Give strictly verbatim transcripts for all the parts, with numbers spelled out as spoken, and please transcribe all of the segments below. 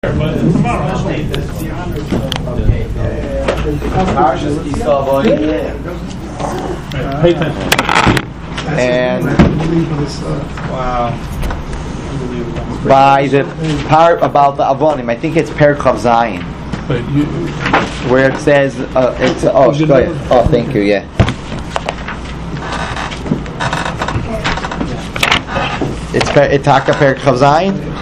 But tomorrow. Pay attention. And wow, by the part about the Avonim, I think it's Per Chav Zayin, where it says uh, it's uh, oh, go ahead. Oh, thank you. Yeah, it's Itaka Per Chav Zayin.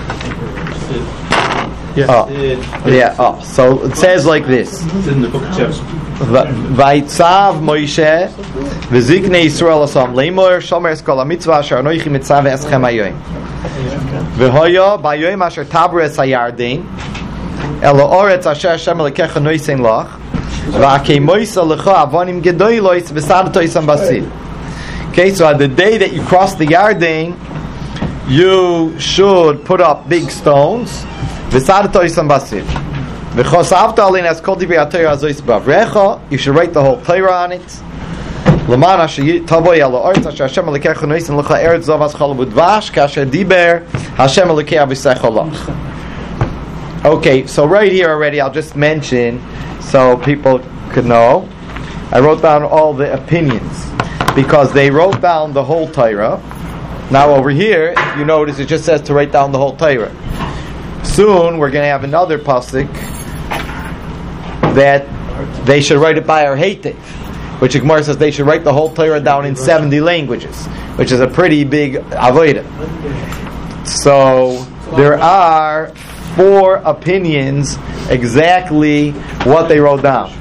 Yeah. Oh, yeah. Oh, so it says like this. It's in the book of Genesis. Vayitzav Moshe v'ziknei Yisrael asam leimor shomer es kol hamitzvah asher anochi mitzav eschem hayoyim v'hoya bayoyim asher tabru es hayarden el ha'oretz asher Hashem Elokecha noisen lach v'akei moisa lecha avonim gedolos v'sadato isam basil. Okay, so on the day that you cross the Yarden, you should put up big stones. You should write the whole Torah on it. Okay, so right here already I'll just mention so people could know. I wrote down all the opinions because they wrote down the whole Torah. Now over here, if you notice, it just says to write down the whole Torah. Soon we're going to have another pasuk that they should write it by our Heitiv, which the Gemara says they should write the whole Torah down in seventy languages, which is a pretty big avodah. So there are four opinions exactly what they wrote down.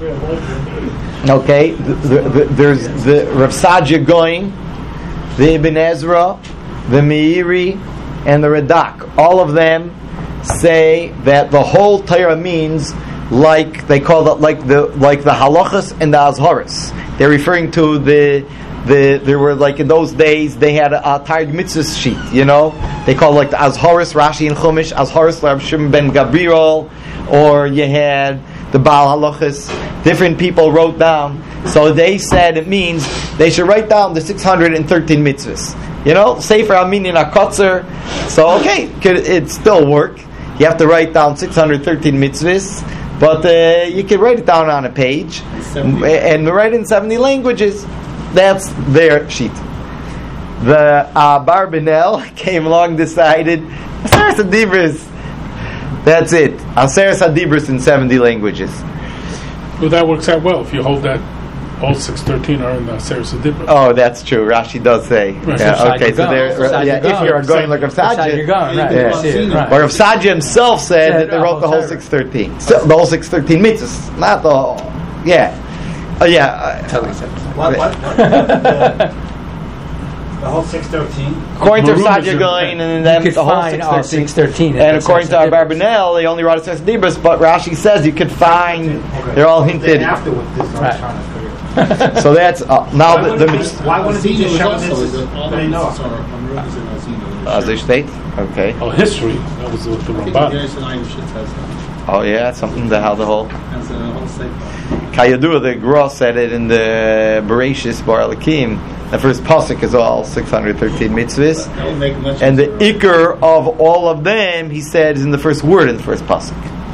Okay, the, the, the, there's the Rav Sadia Goin, the Ibn Ezra, the Meiri, and the Radak. All of them say that the whole Torah means like they call it like the like the halachas and the azharas. They're referring to the the there were like in those days they had a, a tired mitzvah sheet, you know. They call it like the azharas, Rashi and Chumash, azharas Rav Shimon ben Gabriel, or you had the Baal halachas. Different people wrote down. So they said it means they should write down the six hundred thirteen mitzvahs. You know, Sefer Aminin HaKotzer. So okay, it still work. You have to write down six hundred thirteen mitzvahs, but uh, you can write it down on a page and, and write in seventy languages. That's their sheet. The uh, Barbanel came along, decided Aseres HaDibros. That's it. Aseres HaDibros in seventy languages. Well, that works out well if you hold that. All six thirteen are in the Aseres HaDibros. Oh, that's true. Rashi does say. Right. Yeah, okay, so there. Yeah, if you're going like Rav Sadia, you're going right. Yeah. Yeah. Right. Or Rav Sadia himself said Said, that they wrote the whole oh, six thirteen. So, the whole six thirteen mitzvahs, not the whole. Yeah, uh, yeah. Totally said. What? What? what the, the whole six thirteen. According to Rav Sadia going and then you could the whole find all six six thirteen, and according to our Barbanel, they only wrote Aseres HaDibros, but Rashi says you could find. Okay. They're all hinted. Afterwards, this is what I'm trying to figure out. So that's uh, now Why the. wouldn't the it be- Why wouldn't it be just showing this? All the They know. mitzvahs are Amruzas and Azina. As they state, okay. Oh, history. That was with the I think Ramban. the Yerushalayim should says that. Oh yeah, something to how the whole. That's the whole sefer. Kayadua, the Gra said it in the Bereshis Bar Alakim. The first pasuk is all six hundred thirteen mitzvahs, That would make much and the sense. ikar of all of them, he said, is in the first word in the first pasuk.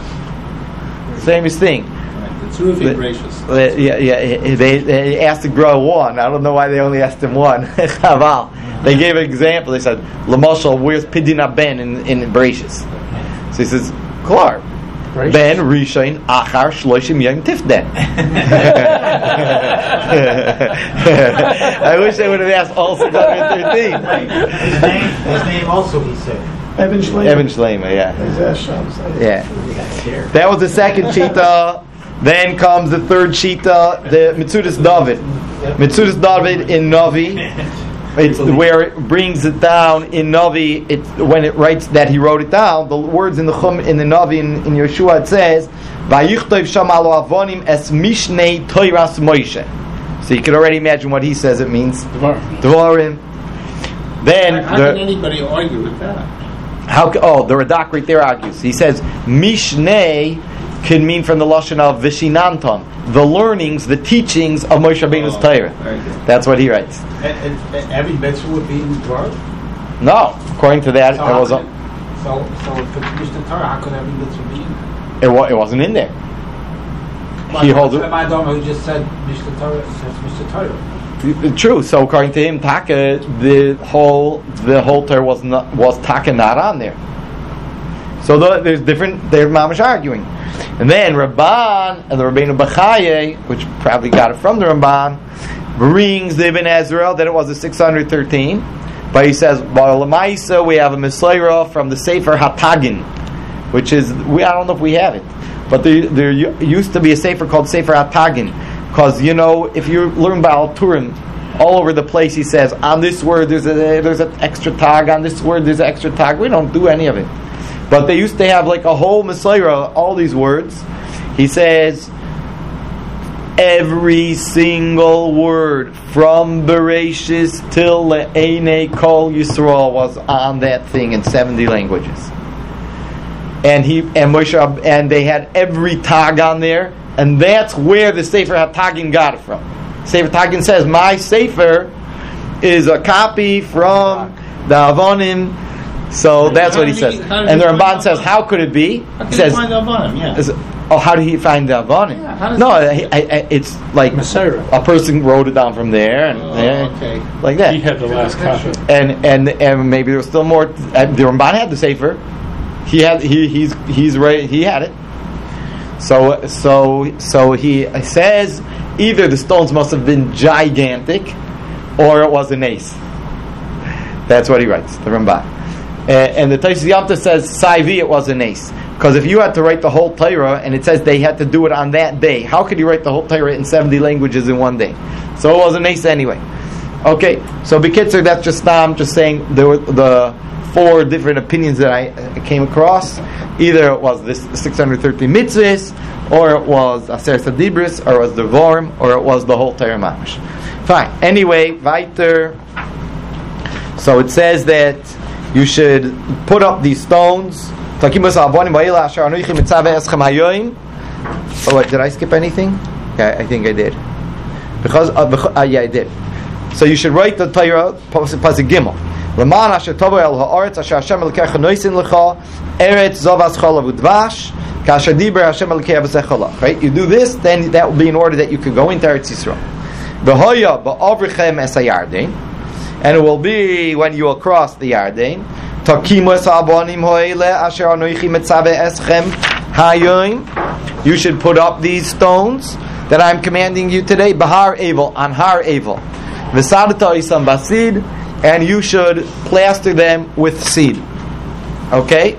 Same thing. Right, the terrific gracious. Uh, yeah, yeah. They, they asked the Gra one. I don't know why they only asked him one. Chaval. They gave an example. They said, "Lamashal, where's Pidina Ben in in Bereshis?" So he says, "Klar." Ben Rishon Achar Shloshim Yom Tifden. I wish they would have asked all six hundred thirteen. His name, his name also, he said. Evan Schleimer. Evan Schleimer, yeah. Yeah. That was the second Shita. Then comes the third Shita, the Mitzudas David. Mitzudas David in Navi. It's where it brings it down in Navi. It's when it writes that he wrote it down. The words in the Chum in the Navi in, in Yeshua it says, "Vayichtov sham alo avonim es mishnei Toras Moshe." So you can already imagine what he says it means. Dvarim. Then How the, can anybody argue with that? how? Oh, the Radak right there argues. He says mishnei can mean from the lashon of vishinanton, the learnings, the teachings of Moshe Rabbeinu's Oh, Torah. very good. That's what he writes. And, and, and every mitzvah would be in Dvar? No, according to that, So it was. how A, can So, so if it's Mishnah Torah, how could every mitzvah be in there? It, wa- it wasn't in there. But He holds it. I don't know. He just said Mishnah Torah. Says Mishnah Torah. True. So according to him, Taka, the whole the whole Torah was not was Taka not on there. So the, there's different. They're mamash arguing, and then Ramban and the Rabbeinu Bachaye, which probably got it from the Ramban, brings the Ibn Ezra that it was a six hundred thirteen, but he says, "Well, Lamaisa, we have a Mesorah from the Sefer Hatagin, which is we I don't know if we have it, but there there used to be a Sefer called Sefer Hatagin, because you know if you learn Baal Turim, all over the place he says on this word there's a there's an extra tag, on this word there's an extra tag. We don't do any of it. But they used to have like a whole Mesorah, all these words. He says every single word from Bereshis till Le'enei Kol Yisrael was on that thing in seventy languages. And he and Moshe and they had every tag on there, and that's where the Sefer HaTagin got it from. Sefer HaTagin says my Sefer is a copy from the Avonim. So that's How what he did says. he- how did And the he Ramban find says, Avonim? how could it be? How He can you says, find Avonim? Yeah. is- oh, how did he find the Avonim? Yeah, how does no, he- I, I, I- it's like Mesorah. a person wrote it down from there, and Oh, yeah, okay. like that. He had the last copy. And and and maybe there was still more. Uh, the Ramban had the Sefer. He had he he's he's right. He had it. So so so he says either the stones must have been gigantic, or it was an ace. That's what he writes. The Ramban. Uh, and the Taisus Yamta says, Saivi, it was an ace. Because if you had to write the whole Torah, and it says they had to do it on that day, how could you write the whole Torah in seventy languages in one day? So it was an ace anyway. Okay, so Bekitzer, that's just I'm just saying there were the four different opinions that I uh, came across. Either it was this six hundred thirty mitzvahs, or it was Aser Sadibris, or it was the Vorm, or it was the whole Torah Mamash. Fine. Anyway, weiter. So it says that you should put up these stones. Oh, wait, did I skip anything? Yeah, I think I did. Because uh, uh, yeah, I did. So you should write the Torah pasuk Gimel. L'man asher tovo el haaretz asher Hashem Elokecha noisin lecha eretz zavas cholav udvash kasher diber Hashem Elokecha v'secholach. Right? You do this, then that will be in order that you could go into Eretz Yisrael. V'hoya ba'avrichem es hayarden, and it will be when you will cross the Yarden. Takimus abonim hoile asher anoichi metzave eschem hayoim. You should put up these stones that I'm commanding you today. Bahar Evel, on Har Evel. V'sadata isam basid, and you should plaster them with seed. Okay?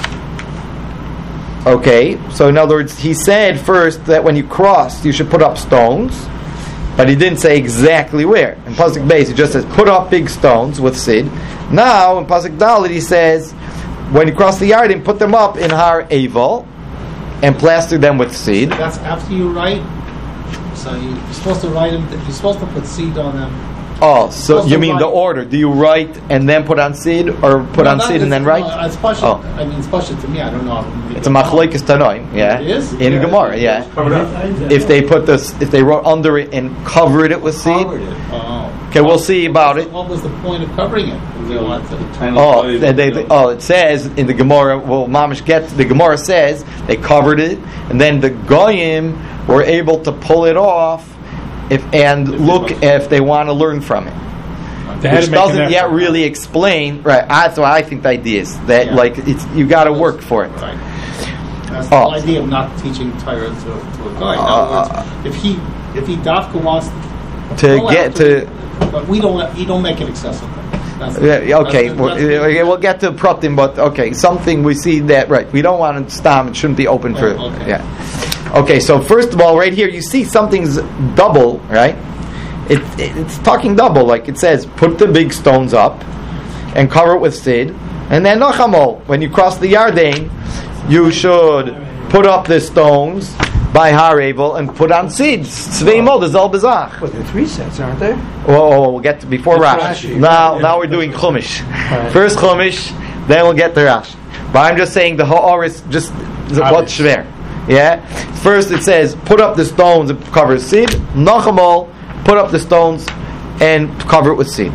Okay, so in other words, he said first that when you cross, you should put up stones, but he didn't say exactly where. In Pasuk Beis, he just says, put up big stones with seed. Now, in Pasuk Dalet, he says, when you cross the Yarden, put them up in Har Evel, and plaster them with seed. That's after you write. So you, you're supposed to write them. You're supposed to put seed on them. Oh, so Supposed you to mean the write- order? Do you write and then put on seed, or put No, on that seed is- and then write? no, it's pashut. Oh. I mean, it's pashut to me. I don't know. It's a machlokes tanoim, yeah. It is? In Yeah. Gemara, yeah. Covered up. If they put this, if they wrote under it and covered it with seed. Oh. Okay, we'll see about it. What was the point of covering it? They want to- Oh, they, they, they- oh, it says in the Gemara. Well, Mamish get the Gemara says they covered it, and then the goyim were able to pull it off, if and look if they want to learn from it. They had Which to make an doesn't yet effort. really explain, right? That's what I think the idea is that Yeah. like it's you got to work for it. Right. That's the Oh. whole idea of not teaching Torah to, to a guy. In Uh, other words, if he if he dafka wants To go get after to. it, but we don't you don't make it accessible. That's, Yeah, okay, that's- we'll, that's- uh, we'll get to pratim, but okay, something we see that right. We don't want to stop; it shouldn't be open for. Oh, okay. Yeah. Okay, so first of all, right here, you see something's double, right? It, it, it's talking double, like it says, put the big stones up and cover it with seed, and then nachamol. When you cross the Yarden, you should put up the stones by Har Evel and put on seeds. Tzveimol, the Zal Bezach. Well, there are three sets, aren't there? Whoa, we'll get to before That's Rashi. Rashi. Now, now we're doing Chumash. Right. First Chumash, then we'll get to Rashi. But I'm just saying the Ha'or is just what shver. Yeah. First it says put up the stones and cover seed. Nachamol, put up the stones and cover it with seed.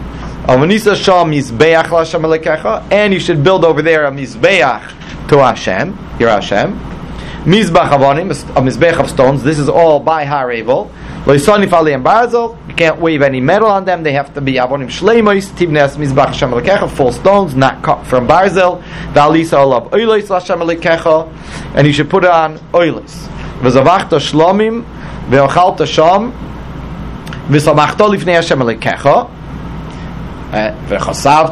Avanisa sham mizbeach l'Hashem Elokecha, and you should build over there a mizbeach to Hashem, your Hashem. Mizbach avonim, a mizbeach of stones. This is all by Har Eivel. Loisani fali and barzel. You can't wave any metal on them. They have to be avonim shleimos. Tibnes mizbach Hashem Elokecha, full stones, not cut from barzel. Dalisa olav oilos l'Hashem Elokecha, and you should put it on oilos. V'zavachta shlomim ve'ochalta sham v'samachta lifnei Hashem Elokecha. And you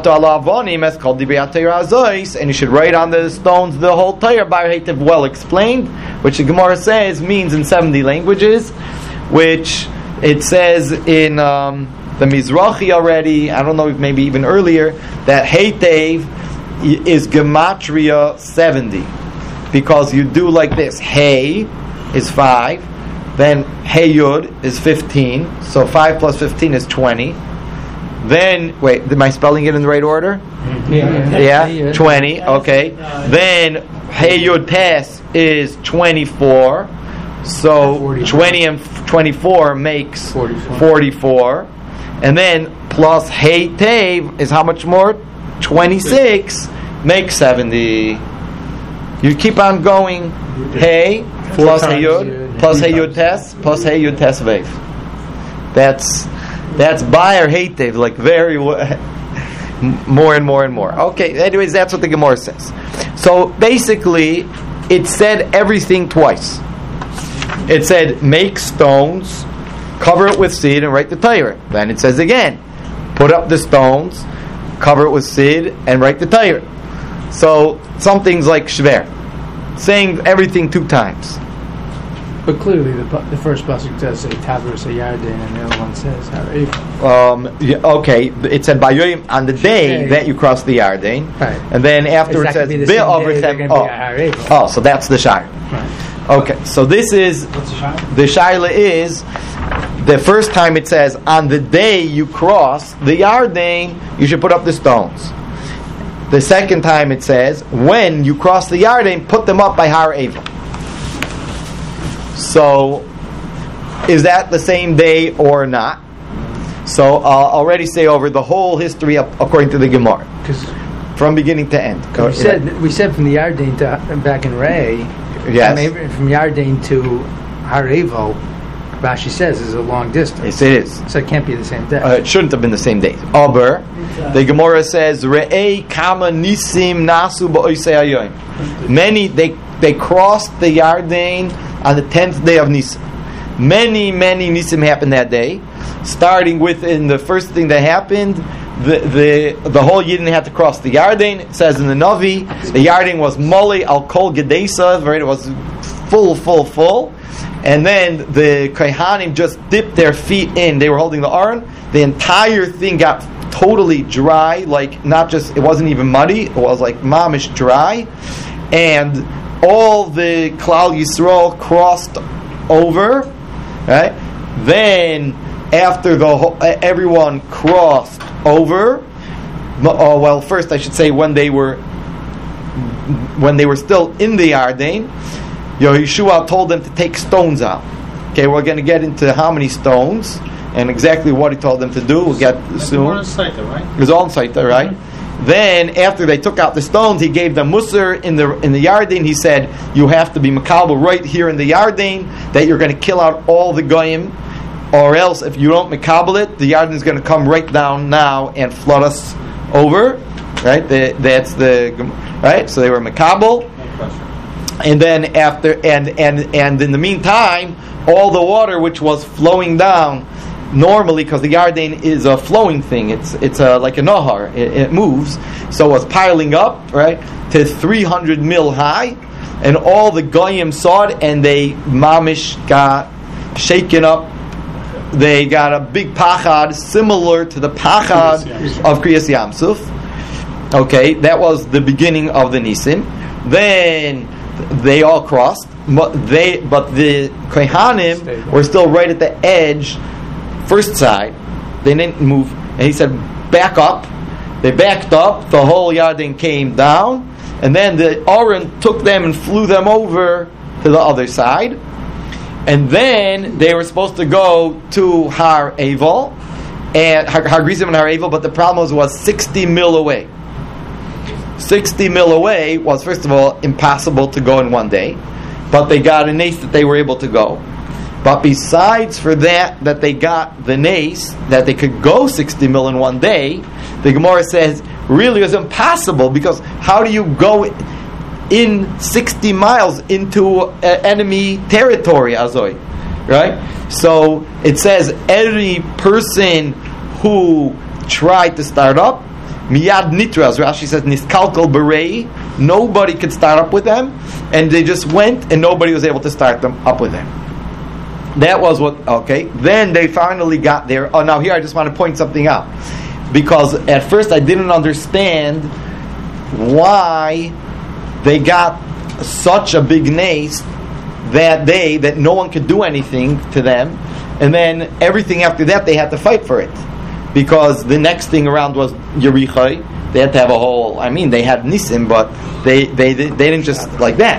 should write on the stones the whole Torah by Heitiv, well explained, which the Gemara says means in seventy languages, which it says in um, the Mizrahi already, I don't know if maybe even earlier, that Heitiv is Gematria seventy, because you do like this: Hey is five, then Hey Yud is fifteen, so five plus fifteen is twenty. Then, wait, am I spelling it in the right order? Yeah, yeah, yeah. twenty, okay. Then, Hey Yud Tes is twenty-four. So, twenty and twenty-four makes forty-four. And then, plus Hey Tev is how much more? twenty-six makes seventy. You keep on going. Hey, plus Hey Yud, plus Hey Yud Tes, plus Hey Yud Tes Vev. That's... That's Bayer Heitev, like very more and more and more. Okay, anyways, that's what the Gemara says. So basically, it said everything twice. It said, make stones, cover it with seed, and write the Torah. Then it says again, put up the stones, cover it with seed, and write the Torah. So some things like Shver, saying everything two times. But clearly, the, the first pasuk does say Tavros Yarden, and the other one says Harei. Um, yeah, okay, it said Bayoyim on the day okay. that you cross the Yarden, right. And then after it says Be Overtem. Oh, oh, so that's the Shire. Right. Okay, so this is What's the Shire? The Shire is the first time it says on the day you cross the Yarden, you should put up the stones. The second time it says when you cross the Yarden, put them up by Har Eivel. So, is that the same day or not? So, I'll already say over the whole history of, according to the Gemara, from beginning to end. We said we said from the Yarden to back in Ray. Yes. From Yarden to Har Eivel, Rashi says is a long distance. Yes, it is. So it can't be the same day. Uh, it shouldn't have been the same day. Aber, the Gemara says, Re'ei kama nisim nasu ba'oisei hayoim. Many they they crossed the Yarden on the tenth day of Nisan. Many, many Nisim happened that day. Starting with, in the first thing that happened, the the, the whole Yidden had to cross the Yarden. It says in the Navi, the Yarden was Moli al Kol Gedesa, right? It was full, full, full. And then the Kohanim just dipped their feet in. They were holding the Aron. The entire thing got totally dry, like not just, it wasn't even muddy, it was like mamish dry. And all the Klal Yisrael crossed over, right? Then, after the whole, everyone crossed over. Oh, well, first I should say when they were when they were still in the Yarden, Yehoshua told them to take stones out. Okay, we're going to get into how many stones and exactly what he told them to do. We'll get That's soon. Right? It was all in Saita, right? Mm-hmm. Then, after they took out the stones, he gave them Musar in the in the Yarden. He said, you have to be Makabel right here in the Yarden, that you're going to kill out all the Goyim, or else if you don't Makabel it, the Yarden is going to come right down now and flood us over. Right? The, that's the... Right? So they were Makabel. And then after... And, and, and in the meantime, all the water which was flowing down... Normally, because the Yarden is a flowing thing, it's it's a, like a nahar, it, it moves, so it was piling up, right, to three hundred mil high, and all the Goyim saw it, and they mamish got shaken up. They got a big pachad, similar to the pachad of Kriyas Yamsuf. Okay, that was the beginning of the Nisim. Then they all crossed, but they but the Kohanim were still right at the edge. First side, they didn't move, and he said, back up. They backed up, the whole Yarden came down, and then the Aron took them and flew them over to the other side. And then they were supposed to go to Har Eivel, and Har Har Grizim and Har Evel, but the problem was, was sixty mil away. sixty mil away was, first of all, impossible to go in one day, but they got a nace that they were able to go. But besides for that, that they got the nace, that they could go sixty mil in one day, the Gemara says, really it was impossible, because how do you go in sixty miles into uh, enemy territory, Azoy? Right? So it says, every person who tried to start up, Miyad Nitra, as Rashi says, Niskalkal Berei, nobody could start up with them, and they just went, and nobody was able to start them up with them. That was what, okay. Then they finally got there. Oh, now here I just want to point something out. Because at first I didn't understand why they got such a big nace that day that no one could do anything to them. And then everything after that they had to fight for it. Because the next thing around was Yerichai. They had to have a whole, I mean, they had Nisim, but they, they, they didn't just like that.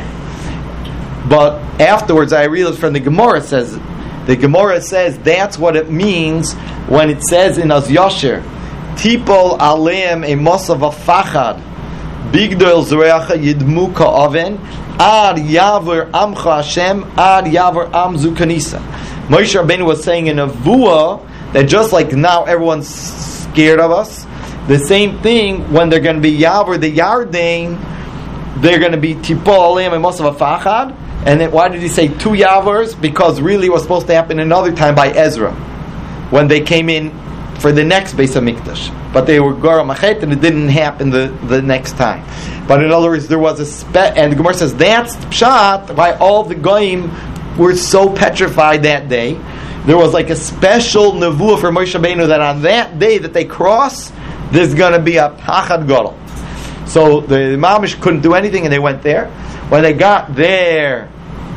But afterwards, I realized from the Gemara says, the Gemara says that's what it means when it says in Az Yasher, Tipol aleim a mosav afachad, bigdol zoreacha yidmu ka'aven, ad yaver amcha Hashem, ad yaver am zukanisa. Moshe Rabbeinu was saying in a vua that just like now everyone's scared of us, the same thing when they're going to be yaver the Yarden, they're going to be tipol aleim a mosav afachad. And then why did he say two Yavars? Because really it was supposed to happen another time by Ezra, when they came in for the next Beis HaMikdash. But they were Gora Machet, and it didn't happen the, the next time. But in other words, there was a spe- and the Gemara says that's pshat why all the goyim were so petrified that day. There was like a special nevuah for Moshe Rabbeinu that on that day that they cross, there's going to be a Pachad Gadol. So the Mamish couldn't do anything, and they went there. When they got there,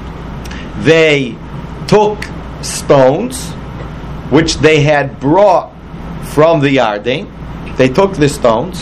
they took stones, which they had brought from the Yarden. They took the stones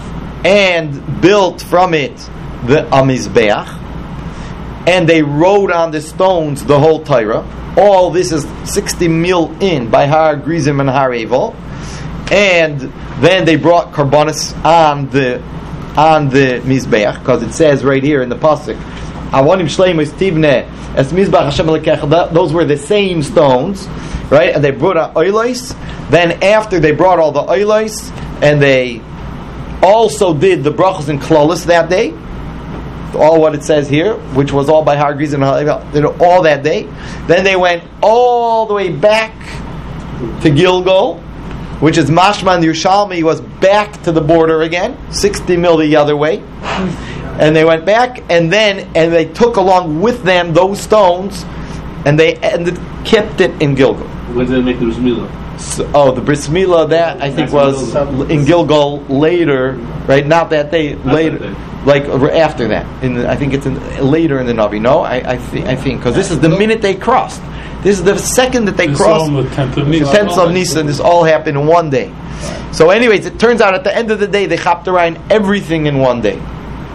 and built from it the Amizbeach, and they wrote on the stones the whole Torah. All this is sixty mil in by Har Grizim and Har Evel, and then they brought Karbonis on the on the Mizbeach, because it says right here in the pasuk, Avonim Shleimus Tivne Es Mizbach Hashem Lekech. Those were the same stones, right? And they brought out oilos. Then after they brought all the oilos, and they also did the brachos and klolos that day, all what it says here, which was all by Har Grizim and Har Evel, did it all that day. Then they went all the way back to Gilgal, which is Mashman Yerushalmi was back to the border again, sixty mil the other way, and they went back, and then and they took along with them those stones, and they ended, kept it in Gilgal. When did they make the Bris Milah? So, oh, the Bris Milah, that I think was in Gilgal later, right? Not that day, later, like after that. In the, I think it's in, later in the Navi. No, I I, th- I think because this is the minute they crossed. This is the second that they It's crossed. on the tenth of Nisan. tenth of Nisan. This all happened in one day. So, anyways, it turns out at the end of the day they chopped around everything in one day,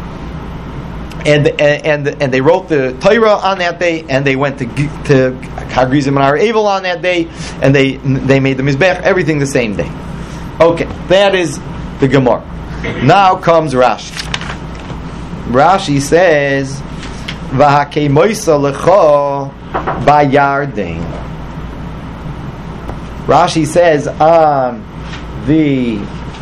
and and and, and they wrote the Torah on that day, and they went to to Har Grizim and Har Evel on that day, and they they made the Mizbech, everything the same day. Okay, that is the Gemara. Now comes Rashi. Rashi says, "V'hakei moisa lecha bayarden." Rashi says on the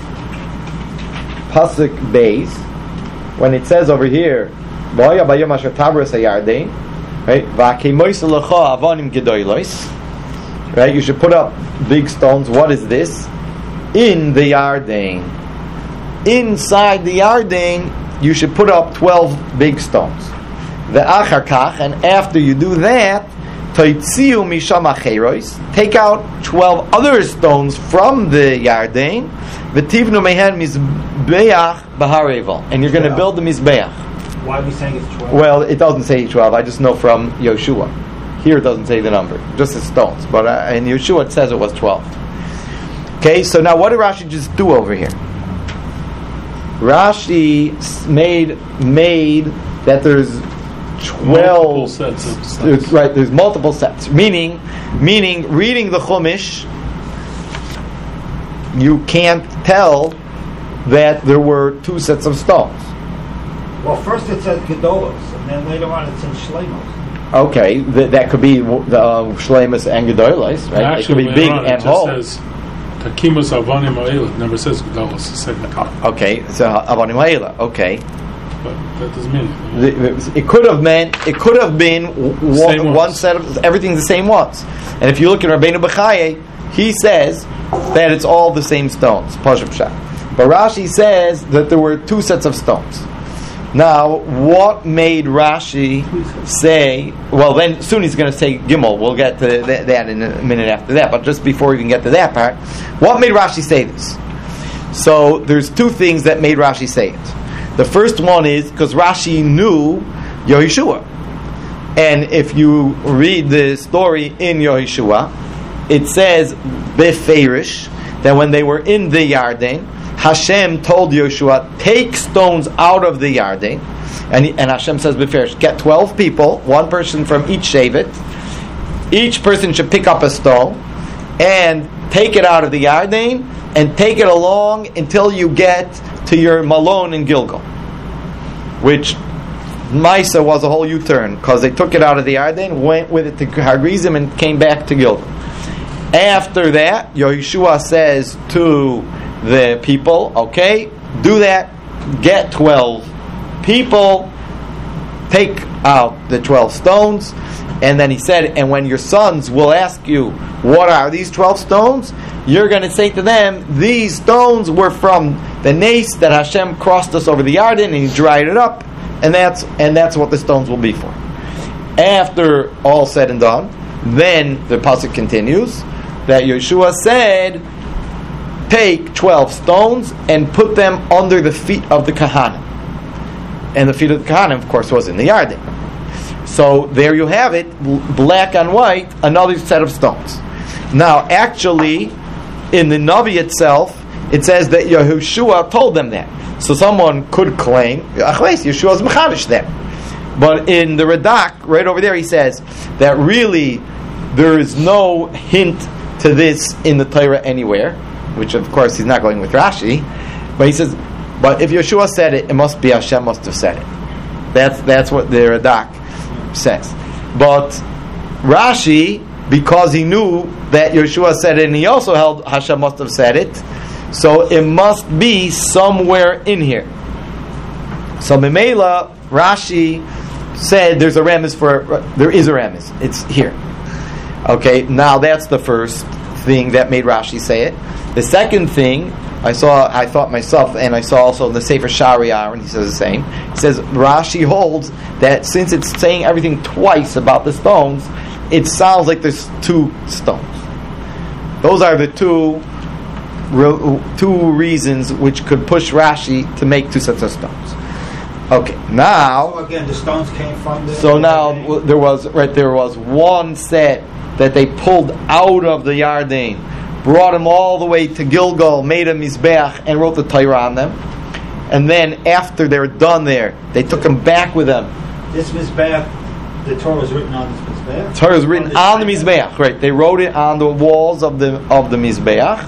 pasuk base, when it says over here, "V'haya bayom asher tabras hayarden," right? V'hakei moisa lecha avonim gedolos. Right? You should put up big stones. What is this? In the Yarden. Inside the Yarden, you should put up twelve big stones. The achar kach, and after you do that, toitziu misham acheros, take out twelve other stones from the Yarden. V'tivnu mehen mizbeach b'Har Evel, and you're going to build the mizbeach. Why are we saying it's twelve? Well, it doesn't say twelve. I just know from Yoshua. Here it doesn't say the number, just the stones. But uh, in Yeshua it says it was twelve. Okay, so now what did Rashi just do over here? Rashi made made that there's twelve Multiple sets of sets. There's, right, there's multiple sets. Meaning, meaning reading the Chumash, you can't tell that there were two sets of stones. Well, first it says Gedolos, and then later on it says Shlemos. Okay, th- that could be the uh, Shlemus and Gedolos, right? Actually, it could be big later on, and it just whole. says Takimus Avonim Ha'ela. It never says Gedolos. It's said Nakam. Okay, so Avonim Ha'ela. Okay, But that doesn't mean anything. The- it was- it could have meant it could have been w- Same one, ones. one set of everything's the same ones. And if you look at Rabbeinu Bechaye, he says that it's all the same stones. Pashup Shah. But Rashi says that there were two sets of stones. Now, what made Rashi say? Well, then soon he's going to say Gimel. We'll get to th- that in a minute after that. But just before we can get to that part, what made Rashi say this? So there's two things that made Rashi say it. The first one is because Rashi knew Yehoshua, and if you read the story in Yehoshua, it says Beferish that when they were in the Yarden, Hashem told Yoshua, take stones out of the Yarden, and, he, and Hashem says Beferish, get twelve people, one person from each Shevet. Each person should pick up a stone and take it out of the Yarden and take it along until you get to your Malone in Gilgal, which Maisa was a whole U-turn because they took it out of the Yarden, went with it to Har Gerizim, and came back to Gilgal. After that, Yehoshua says to the people, okay, do that, get twelve people, take out the twelve stones, and then he said, and when your sons will ask you, what are these twelve stones? You're going to say to them, these stones were from the nace that Hashem crossed us over the Yarden and he dried it up, and that's and that's what the stones will be for. After all said and done, then the pasuk continues that Yeshua said, take twelve stones and put them under the feet of the Kahanim. And the feet of the Kahanim, of course, was in the Yarden. So there you have it, black on white, another set of stones. Now, actually, in the Navi itself, it says that Yehoshua told them that. So someone could claim, Yeshua's mechadish them. But in the Radak, right over there, he says that really there is no hint to this in the Torah anywhere, which of course he's not going with Rashi. But he says, but if Yeshua said it, it must be Hashem must have said it. That's that's what the Radak says. But Rashi, because he knew that Yeshua said it, and he also held Hashem must have said it, so it must be somewhere in here. So Memela, Rashi said there's a remiz for, there is a remiz. It's here. Okay, now that's the first thing that made Rashi say it. The second thing, I saw, I thought myself, and I saw also in the Sefer Shariar, and he says the same. He says Rashi holds that since it's saying everything twice about the stones, it sounds like there's two stones. Those are the two two reasons which could push Rashi to make two sets of stones. Okay, now. So again, the stones came from the. So now there was right there was one set that they pulled out of the Yarden, brought them all the way to Gilgal, made a mizbeach, and wrote the Torah on them. And then after they were done there, they took them back with them. This mizbeach, the Torah was written on this mizbeach. The Torah was written on the mizbeach, right? They wrote it on the walls of the of the mizbeach,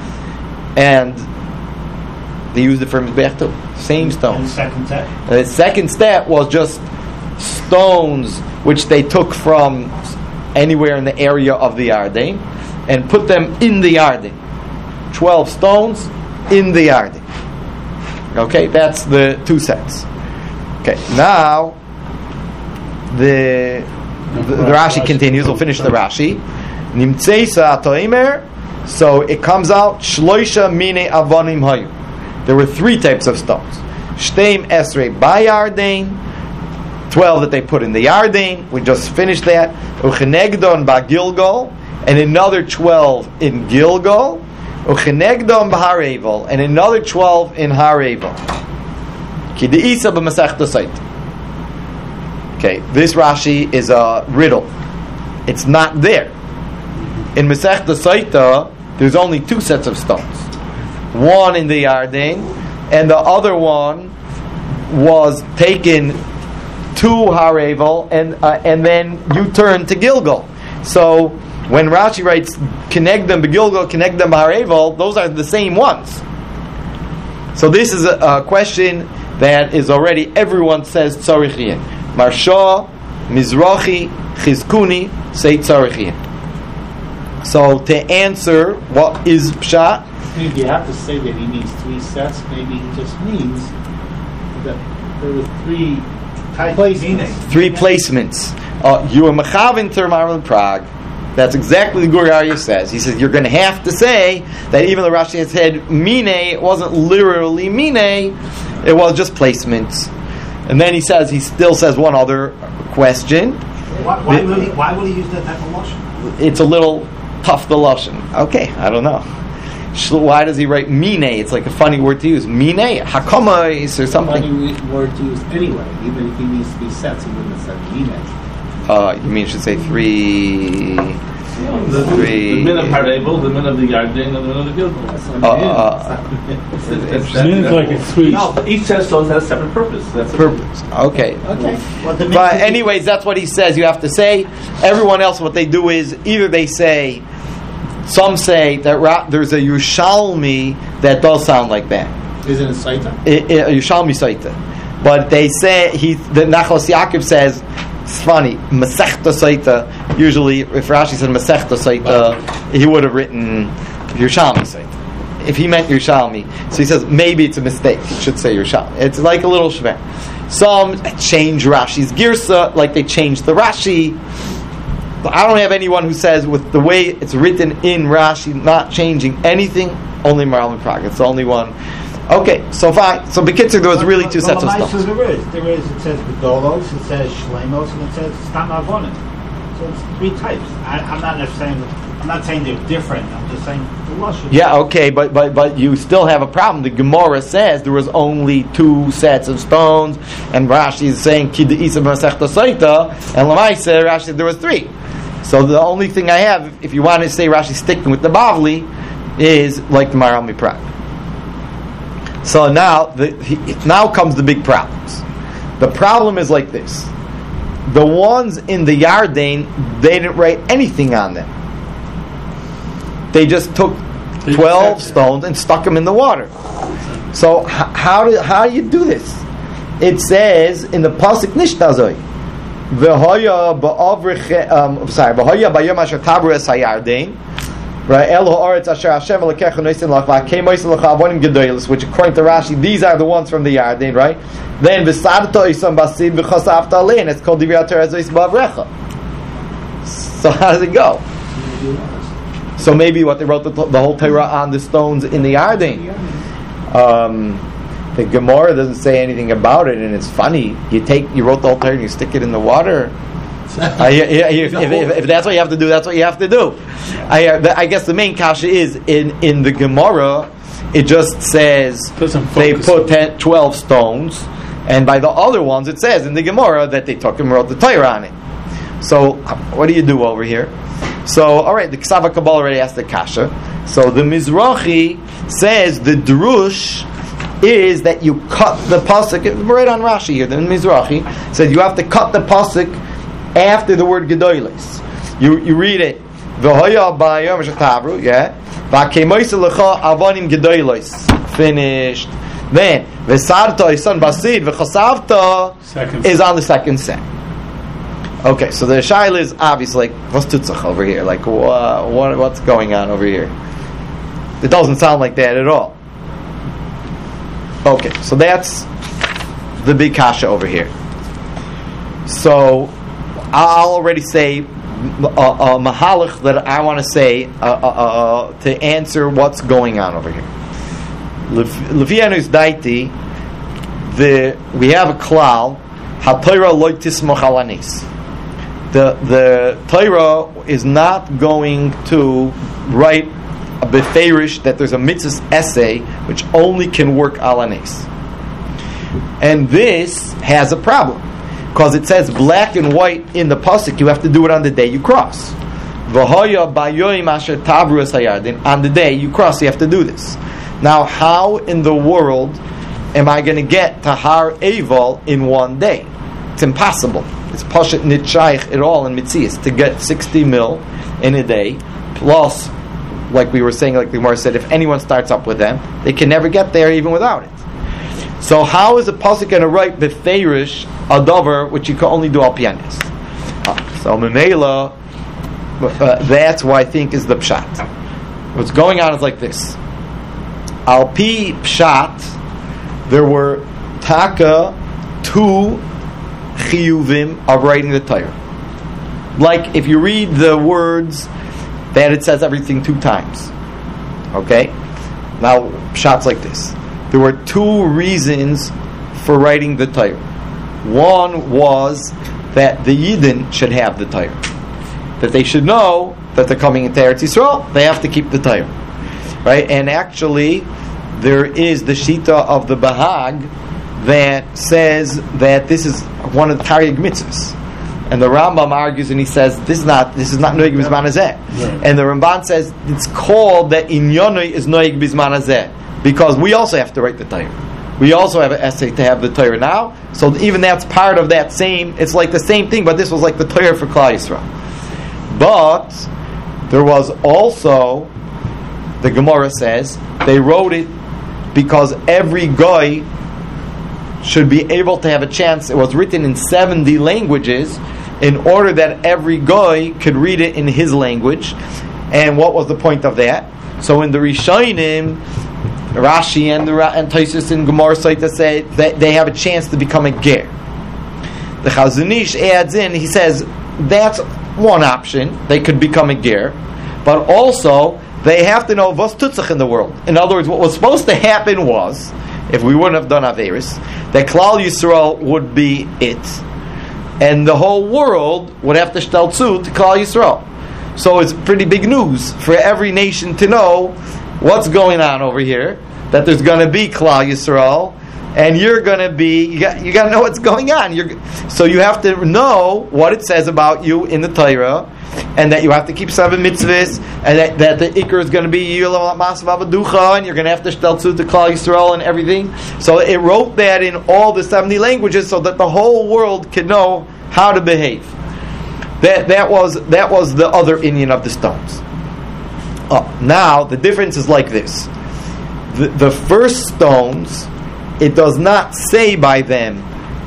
and they used it for mizbeach too. Same stones. And the second step. The second step was just stones which they took from anywhere in the area of the Yarden and put them in the Yarden. Twelve stones in the Yarden. Okay, that's the two sets. Okay, now the the, the Rashi continues. We'll finish the Rashi. Nimtzeisa toimer. So it comes out shloisha mine avonim hayu. There were three types of stones. Shteim esrei bayarden, twelve that they put in the Yarden. We just finished that. Uchenegdon ba Gilgal, and another twelve in Gilgal. Uchenegdon ba Har Eivel, and another twelve in Har Eivel. Ki deisa b'masechta Saita. Okay, this Rashi is a riddle. It's not there. In Masechta Saita, there's only two sets of stones. One in the Yarden, and the other one was taken to Har Eivel, and uh, and then you turn to Gilgal. So when Rashi writes Kenegdem Begilgal, Kenegdem B'Harevel, those are the same ones. So this is a, a question that is already, everyone says Tzarichien. Marsha, Mizrachi, Chizkuni say Tzarichien. So to answer what is Pshat, Maybe you have to say that he needs three sets. Maybe he just means that there were three placements. three placements. Uh, you are Mechavin to Marlon Prague. That's exactly the Gur Aryeh says. He says you're going to have to say that even though Rashi has said mine, it wasn't literally mine, it was just placements. And then he says, he still says one other question. Why, why, will he, why will he use that type of lashon? It's a little tough, the lashon. Okay, I don't know. Why does he write mine? It's like a funny word to use. Mine, hakamais, or something. Funny word to use anyway. Even if he needs three sets, he wouldn't have said mine. Uh, you mean it should say three... The, three... the min of Harevil, the min of the Yarden, and the min of the Gilgal. Uh, uh, Seems like it's three. No, but each set of stones has a separate purpose. That's a purpose. Okay. Okay. Well, the But min- anyways, that's what he says. You have to say. Everyone else, what they do is either they say, some say that ra- there's a Yerushalmi that does sound like that. Is it a Saita? I- I- a Yerushalmi Saita. But they say, he, the Nachos Yaakov says, it's funny, Masechta Saita, usually if Rashi said Masechta Saita, he would have written Yerushalmi Saita. If he meant Yerushalmi. So he says, maybe it's a mistake. It should say Yerushalmi. It's like a little shver. Some change Rashi's Girsa, like they changed the Rashi. I don't have anyone who says with the way it's written in Rashi, not changing anything, only Marlon Prague. It's the only one. Okay, so fine. So Bekitzer, there was really two Well, sets of well, stones. There is. There is. It says Gedolos, it says Shlemos, and it says Stam Avonim. So it's three types. I, I'm not saying. I'm not saying they're different. I'm just saying the lashon. Yeah, okay, but but but you still have a problem. The Gemara says there was only two sets of stones, and Rashi is saying Kid Isa Masechta Saita, and Lamaisa Rashi said there was three. So the only thing I have, if you want to say Rashi sticking with the Bavli, is like the Marami Prague. So now, the, he, now comes the big problems. The problem is like this: the ones in the Yarden, they didn't write anything on them. They just took They twelve just stones and stuck them in the water. So h- how do how do you do this? It says in the pasuk Nishtazoi, v'hoya ba'avrich um sorry v'hoya b'yom asher tabru es hayarden. Right, El ha'aretz asher Hashem elokecha noisin lach v'akei moisin lach avonim gedolos, which according to Rashi, these are the ones from the Yarden, right? Then v'sadto isam basid v'chosafta alein, it's called divrei Torah zois ba'avrecha. So how does it go? So maybe what they wrote the, the whole Torah on the stones in the Yarden. Um, the Gemara doesn't say anything about it, and it's funny. You take, you wrote the whole Torah and you stick it in the water. I, yeah, if, if, if, if that's what you have to do, that's what you have to do. I, uh, I guess the main kasha is in, in the Gemara, it just says Doesn't they focus put on- ten, twelve stones, and by the other ones it says in the Gemara that they took and wrote the Torah on it. So what do you do over here? So all right, the Ksava Kabbalah already asked the kasha. So the Mizrachi says the drush is that you cut the pasuk right on Rashi here. The Mizrachi says you have to cut the pasuk after the word gedolos. You you read it. V'hoya b'yom shetabru, yeah. V'akemoisa lecha avonim gedolos. Finished. Then v'sarta isan basid v'chasavta Second is on the second set. Okay, so the shaila is obviously like what's tutzach over here? Like uh, what what's going on over here? It doesn't sound like that at all. Okay, so that's the big kasha over here. So I'll already say a, a mahalach that I want to say uh, uh, uh, to answer what's going on over here. Levianus daiti, the we have a klal haTorah lo tismoch al anis. The the Torah is not going to write a beferish that there's a mitzvah essay which only can work al anis. And this has a problem. Because it says black and white in the pasuk, you have to do it on the day you cross. V'hoya b'yoyim asher tavru es hayarden. On the day you cross, you have to do this. Now, how in the world am I going to get to Har Eival in one day? It's impossible. It's pashat nitshayich it all in mitzias to get sixty mil in a day, plus, like we were saying, like the Gemara said, if anyone starts up with them, they can never get there even without it. So how is a pasuk going to write beferish a davar which you can only do al pianis? Uh, so memela, uh, that's what I think is the pshat. What's going on is like this: al pi pshat, there were taka two chiyuvim of writing the Torah. Like if you read the words that it says everything two times. Okay, now pshat's like this. There were two reasons for writing the Torah. One was that the Yidden should have the Torah. That they should know that they're coming into Eretz Yisrael, they have to keep the Torah. Right? And actually, there is the Shita of the Bahag that says that this is one of the Taryag mitzvahs. And the Rambam argues and he says, this is not this is not Noeg Bizman Hazeh. And the Ramban says, it's called that Inyonoi is Noeg Bizman Hazeh. Because we also have to write the Torah. We also have an essay to have the Torah now. So even that's part of that same, it's like the same thing, but this was like the Torah for Klal Yisrael. But there was also, the Gemara says, they wrote it because every guy should be able to have a chance. It was written in seventy languages in order that every guy could read it in his language. And what was the point of that? So in the Rishonim, Rashi and the and Tosfos and Gemara Saita say that they have a chance to become a ger. The Chazon Ish adds in, he says that's one option, they could become a ger, but also they have to know what's tutzach in the world. In other words, what was supposed to happen was, if we wouldn't have done Averis, that Klal Yisrael would be it, and the whole world would have to shtel tzud to Klal Yisrael. So it's pretty big news for every nation to know what's going on over here, that there's going to be Klal Yisrael, and you're going to be, you got, you got to know what's going on. You're, so you have to know what it says about you in the Torah, and that you have to keep seven mitzvahs, and that, that the Iker is going to be Yilam Masav Avaducha, and you're going to have to shtel tzud to Klal Yisrael and everything. So it wrote that in all the seventy languages so that the whole world could know how to behave. That that was that was the other inyan of the stones. Oh, now the difference is like this: the, the first stones, it does not say by them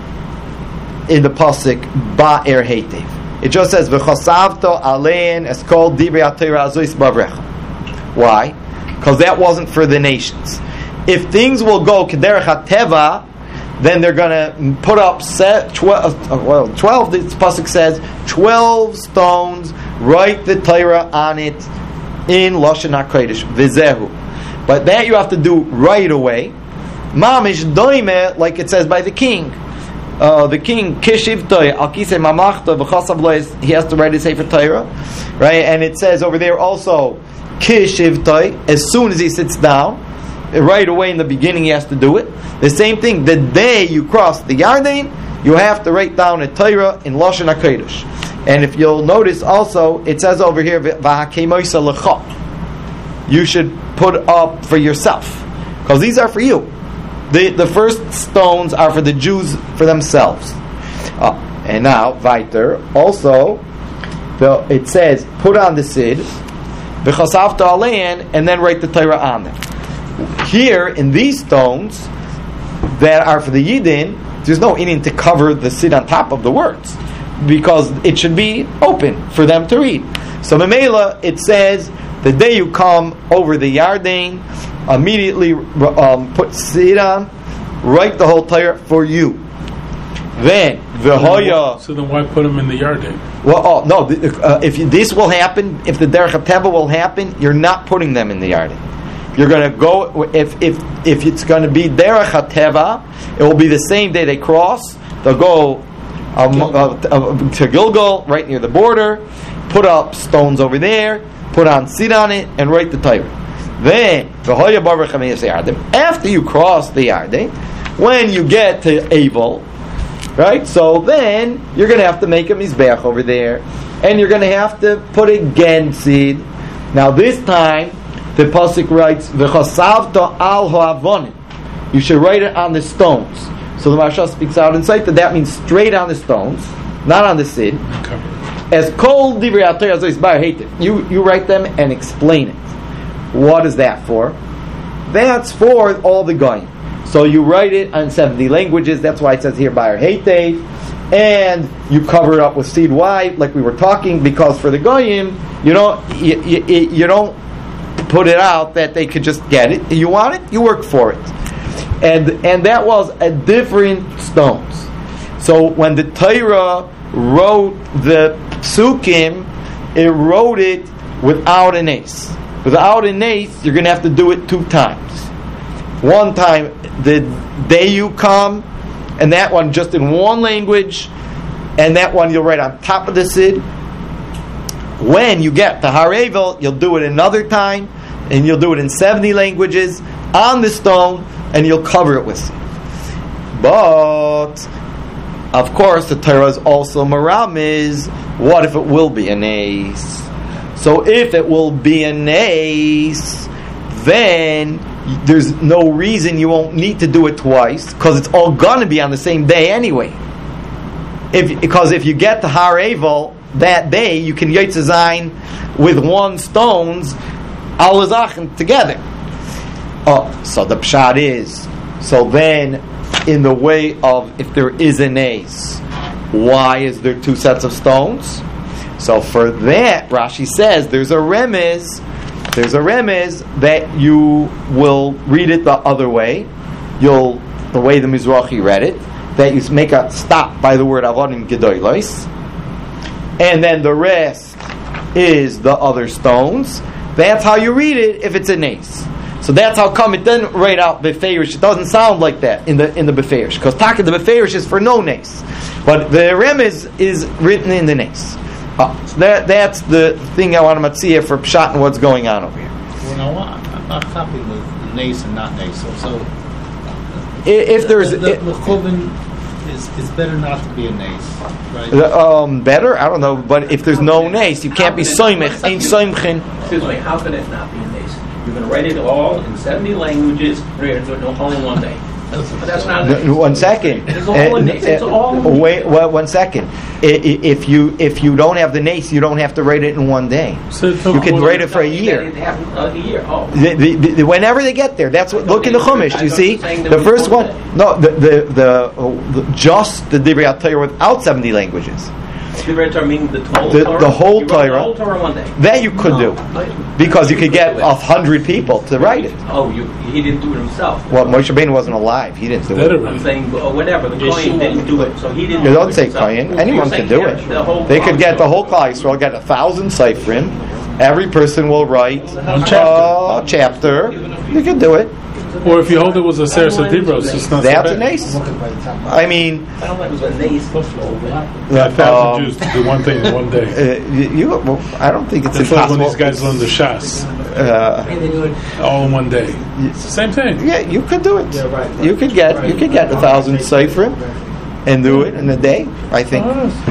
in the pasuk ba'er heitev. It just says v'chosavto alein eskol divrei haTorah azois bavrecha. Why? Because that wasn't for the nations. If things will go kederech hateva, then they're going to put up set twelve. Well, twelve. This pasuk says twelve stones. Write the Torah on it in Lashon HaKodesh, Vizehu. But that you have to do right away. Mamish doime, like it says by the king. Uh, the king, Kishivtoy, Akise Mamachto, V'chasavlois, he has to write his Sefer Torah. Right? And it says over there also, Kishivtoy, as soon as he sits down, right away in the beginning he has to do it. The same thing, the day you cross the Yarden, you have to write down a Torah in Lashon HaKodesh. And if you'll notice also, it says over here, V'hakemoisa l'cha. You should put up for yourself. Because these are for you. The the first stones are for the Jews, for themselves. Uh, and now, weiter, also, the, it says, put on the Sid, V'chasavta alein, and then write the Torah on them. Here, in these stones, that are for the Yidden, there's no inyan to cover the Sid on top of the words. Because it should be open for them to read. So Memela, it says, the day you come over the Yarden, immediately um, put Sid on, write the whole Torah for you. Then, V'hoya... So then why put them in the Yarden? Well, oh, no, uh, if you, this will happen, if the Derech HaTeva will happen, you're not putting them in the Yarden. You're going to go, if if if it's going to be Derech HaTeva, it will be the same day they cross, they'll go Um, uh, uh, to Gilgal, right near the border, put up stones over there, put on Sid on it, and write the Torah. Then, after you cross the Yarden, when you get to Abel, right, so then you're going to have to make a Mizbeach over there, and you're going to have to put again Sid. Now this time, the Pasuk writes, V'chosavto al ho'avonim. You should write it on the stones. So the Maharsha speaks out in sight that that means straight on the stones, not on the Sid. Okay. as kol divrei HaTorah zois bar heitiv. You you write them and explain it. What is that for? That's for all the goyim. So you write it on seventy languages. That's why it says here bar heitiv, and you cover it up with seed wide, like we were talking, because for the goyim, you don't you, you, you don't put it out that they could just get it. You want it, you work for it. And and that was a different stones. So when the Torah wrote the Psukim, it wrote it without an ace. Without an ace, you're going to have to do it two times. One time the day you come, and that one just in one language, and that one you'll write on top of the Sid. When you get to Har Evel, you'll do it another time, and you'll do it in seventy languages on the stone, and you'll cover it with Sid. But of course, the Torah is also Maramiz. What if it will be an ace? So if it will be an ace, then there's no reason you won't need to do it twice, because it's all going to be on the same day anyway. If Because if you get to Har Evel that day, you can Yotze Zayin with one stones, all Zachen together. Oh, so the pshat is, so then, in the way of if there is an ace, why is there two sets of stones? So for that, Rashi says there's a remez, there's a remez that you will read it the other way. You'll the way the Mizrahi read it, that you make a stop by the word avonim gedolos, and then the rest is the other stones. That's how you read it if it's an ace. So that's how come it doesn't write out Beferish. It doesn't sound like that in the in the Beferish, because Taka the Beferish is for no nace, but the Remez is written in the nace. Uh, so that that's the thing I want to matzia for Pshat and what's going on over here. Well, no, I'm not copying the nace and not nace. So, so If there's the, the, it, the chuvin is is better not to be a nace, right? the, um, better, I don't know, but if there's no nace, you can't be soimich, ain't soimchin. Excuse me, how can it not be a nace? You're going to write it all in seventy languages, and you're going to do it all in one day. But that's not a nace. One second. It's all a nace. It's all Uh, wait, well, one second. I- i- If you if you don't have the nace, you don't have to write it in one day. So it took You can more write than- it for a year. It happened uh, a year. Oh. The, the, the, whenever they get there, that's what. Look in the Chumash. I You thought see you were saying there the was first one one. day. No, the the, the, uh, the just the Divrei HaTorah without seventy languages. Divrei Torah meaning the whole The- Torah? the whole You wrote Torah. The whole Torah one day. That you could do because you could get a hundred people to write it. Oh, you, he didn't do it himself. Well, Moshe Rabbeinu wasn't alive. He didn't do That it. already. I'm saying uh, whatever. The Kohen didn't do it, so he didn't. You do don't it say himself. Kohen. You're Anyone saying can do yeah, it. the whole They could get the Klal whole Klal Yisrael, get a thousand Seifrim. Every person will write a chapter. chapter. You can do it. Or if you hold it was a Seres Adibros, it's not That's so an bad. ace. I mean, I don't think it was a nace. A thousand um, Jews to do one thing in one day. uh, you, you- well, I don't think it's That's like when impossible. these guys learn the Shas Uh, all in one day. It's the same thing. yeah, you could do it. You could get you could get a thousand Seifrim and do it in a day. I think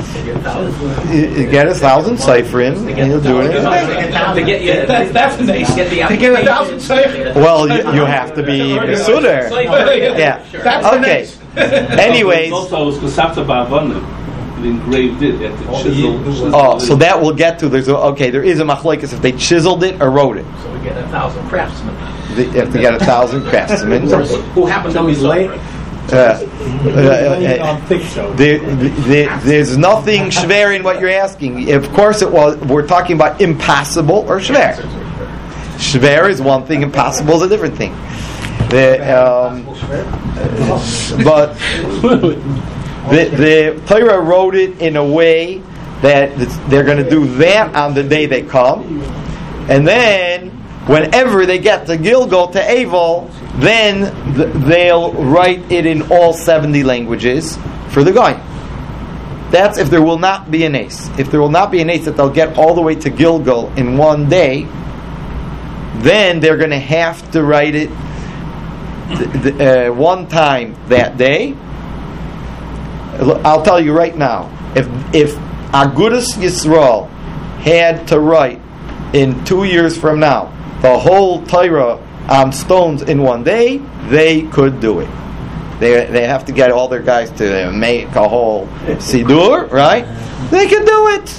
you, you get a thousand Seifrim and you'll do it in a day. To get you, that's, that's a nace. Get the To get a thousand sefer. Well, you, you have to be Mesuder. Yeah. Okay. Anyways, Also, it was Kasafta Ba'avanim. It engraved it at the chisel. chisel oh, so that we'll get to. There's a, okay. There is a machlokes if they chiseled it or wrote it. So we get a thousand craftsmen. They have to get a thousand craftsmen. Who happen to be suffering. Uh, uh, uh, there, there, there's nothing shver in what you're asking. Of course, it was. We're talking about impossible or shver. Shver is one thing. Impossible is a different thing. The, um, but the, the Torah wrote it in a way that they're going to do that on the day they come, and then whenever they get to Gilgal to Aval, then th- they'll write it in all seventy languages for the guy. That's if there will not be an ace. If there will not be an ace that they'll get all the way to Gilgal in one day, then they're going to have to write it th- th- uh, one time that day. I'll tell you right now, if if Agudas Yisrael had to write in two years from now the whole Torah on stones in one day, they could do it. They they have to get all their guys to make a whole Sidur, right? They can do it.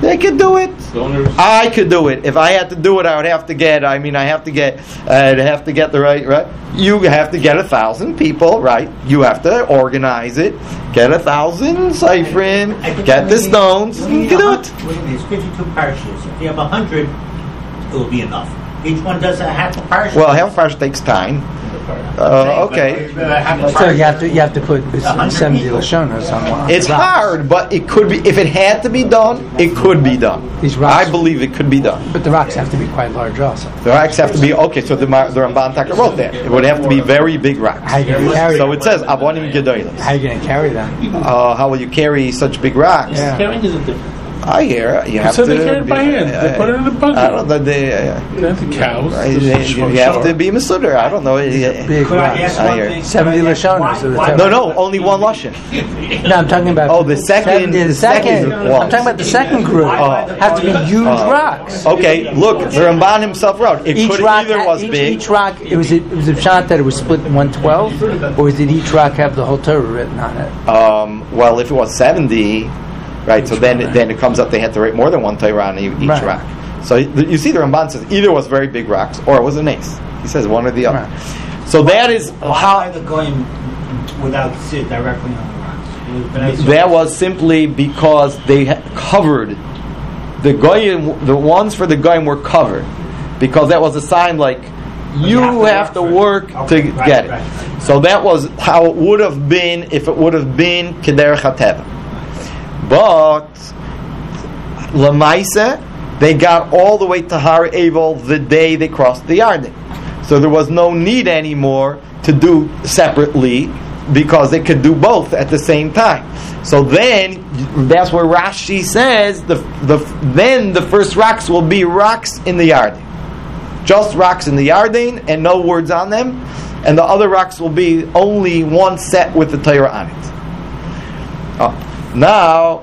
They could do it. Donors. I could do it. If I had to do it, I would have to get. I mean, I have to get. I'd have to get the right. Right. You have to get a thousand people. Right. You have to organize it. Get a thousand Seifrim. Get the stones. You can do it. There's fifty-two parishes. If you have a hundred, it will be enough. Each one does a half a parish. Well, half a parish takes time. Uh, okay. So you have to you have to put seventy lashonas on one. It's hard, but it could be. If it had to be done, it could be done. These rocks- I believe it could be done. But the rocks have to be quite large also. The rocks have to be okay. So the Mar- the Ramban Taka wrote that it would have to be very big rocks. How you gonna carry So them? it says Avonim Gedolos. How you going to carry them? Uh, how will you carry such big rocks? Yeah. Carrying is a different. I hear you have So to. they carry it by hand. They put it in a bucket. I don't know. They, uh, That's the cows. right, the they- short- you have short. to be Masudar. I don't know. Big Could I rocks. ask I one hear. thing? seventy Could I ask lashonas why- of the why- Torah. No, no, only one lashon. No, I'm talking about. Oh, the second- seventy, the second. second one. I'm talking about the second group. Oh. Have to be huge Oh. rocks. Okay, look, the Ramban himself wrote it Each could rock, either was each, big. each rock. It was. It was a shot that it was split in one twelve, or did each rock have the whole Torah written on it? Um, well, if it was seventy, right? So then, then it comes up. They had to write more than one Torah on each Right. rock. So you you see, the Ramban says either was very big rocks or it was an ace. He says one or the other. Right. So that is Why how. are they going without sit directly on the rocks? It was- That was simply because they had covered the goyim. The ones for the goyim were covered because that was a sign like you, you have have, to to work work for it. to Okay, right, get it. right, right. So that was how it would have been if it would have been kederech hateva. But Lamaisa, they got all the way to Har Evel the day they crossed the Yarden. So there was no need anymore to do separately because they could do both at the same time. So then, that's where Rashi says the the then the first rocks will be rocks in the Yarden, just rocks in the Yarden and no words on them, and the other rocks will be only one set with the Torah on it. Oh, now,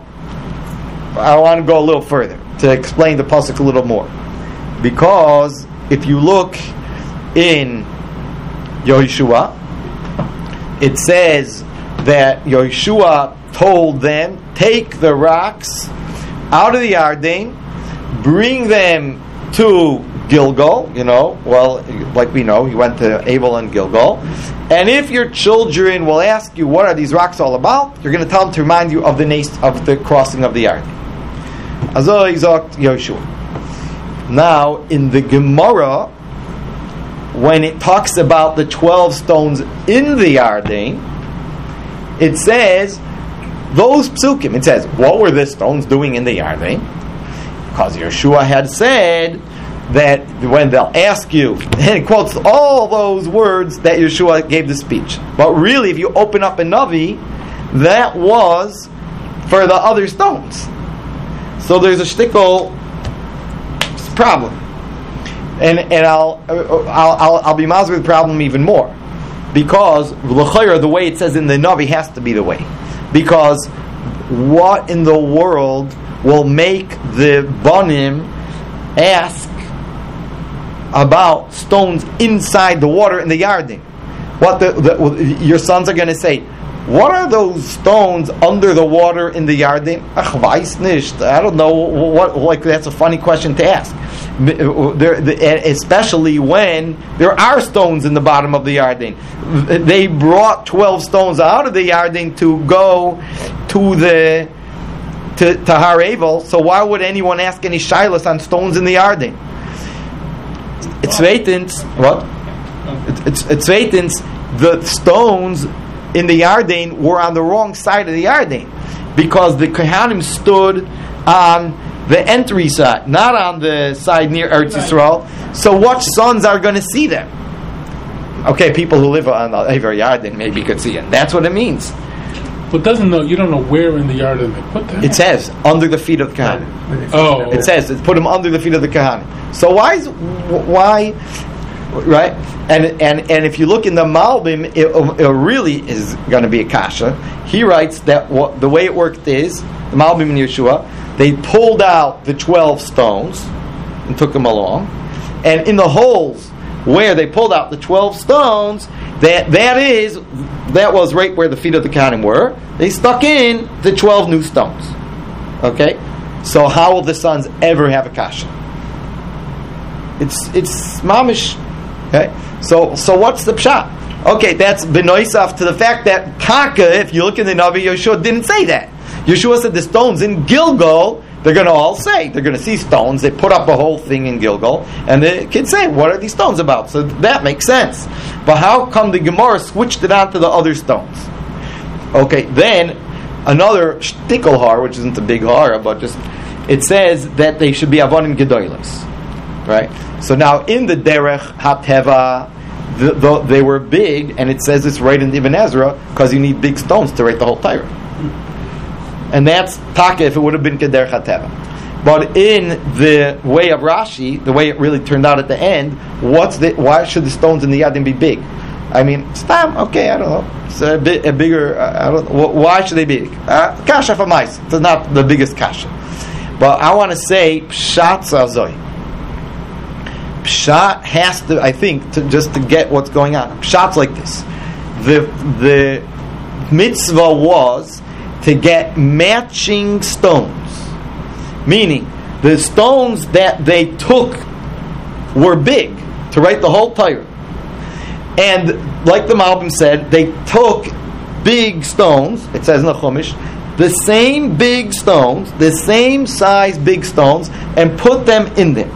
I want to go a little further to explain the pasuk a little more, because if you look in Yehoshua, it says that Yehoshua told them, take the rocks out of the Yarden, bring them to Gilgal, you know, well, like we know, he went to Abel and Gilgal, and if your children will ask you, what are these rocks all about, you're going to tell them to remind you of the nas- of the crossing of the Yarden. Also, he sagt Yehoshua. Now, in the Gemara, when it talks about the twelve stones in the Yarden, it says, those psukim, it says, what were the stones doing in the Yarden? Because Yeshua had said that when they'll ask you, and it quotes all those words that Yeshua gave the speech. But really, if you open up a Navi, that was for the other stones. So there's a shtickle problem. And and I'll I'll I'll, I'll be mazel with the problem even more, because l'chayra, the way it says in the Navi has to be the way, because what in the world will make the Banim ask about stones inside the water in the Yarden? What the, the your sons are going to say? What are those stones under the water in the Yarden? Ach, weiß nicht. I don't know. What, like, that's a funny question to ask. There, especially when there are stones in the bottom of the Yarden. They brought twelve stones out of the Yarden to go to the to, to Har Evel. So why would anyone ask any shilas on stones in the Yarden? It's zweitens, what? It's it's zweitens, the stones in the Yarden were on the wrong side of the Yarden, because the Kohanim stood on the entry side, not on the side near Eretz Yisrael. So what sons are going to see them? Okay, people who live on the Ever Yarden maybe could see it. That's what it means. But doesn't know you don't know where in the yard they put that. It says under the feet of the Kohanim. Oh, It says it's put them under the feet of the Kohanim. So why is why? Right, and and and if you look in the Malbim, it, it really is going to be a kasha. He writes that what, the way it worked is the Malbim in Yeshua, they pulled out the twelve stones and took them along, and in the holes where they pulled out the twelve stones, that that is that was right where the feet of the Kohanim were. They stuck in the twelve new stones. Okay, So how will the sons ever have a kasha? It's it's mamish. Okay, so so what's the pshat? Okay, that's benoisaf to the fact that Kaka, if you look in the Navi, Yeshua didn't say that. Yeshua said the stones in Gilgal, they're going to all say, they're going to see stones. They put up a whole thing in Gilgal, and the kids say, what are these stones about? So that makes sense. But how come the Gemara switched it on to the other stones? Okay, then another shtickle har, which isn't a big har, but just, it says that they should be avonim gedolos. Right? So now in the Derech HaTeva, The, the, they were big, and it says it's right in Ibn Ezra because you need big stones to write the whole Torah, and that's taka if it would have been Keder Chateva. But in the way of Rashi, the way it really turned out at the end, what's the why should the stones in the Yadim be big? I mean, stam okay, I don't know. It's a, bit, a bigger. Uh, I don't. Why should they be big? Uh, kasha for mice. It's not the biggest kasha, but I want to say pshat zazoi. Pshat has to, I think, to just to get what's going on. Pshat's like this: the the mitzvah was to get matching stones, meaning the stones that they took were big to write the whole Torah, and like the Malbim said, they took big stones. It says in the Chumash, the same big stones, the same size big stones, and put them in them.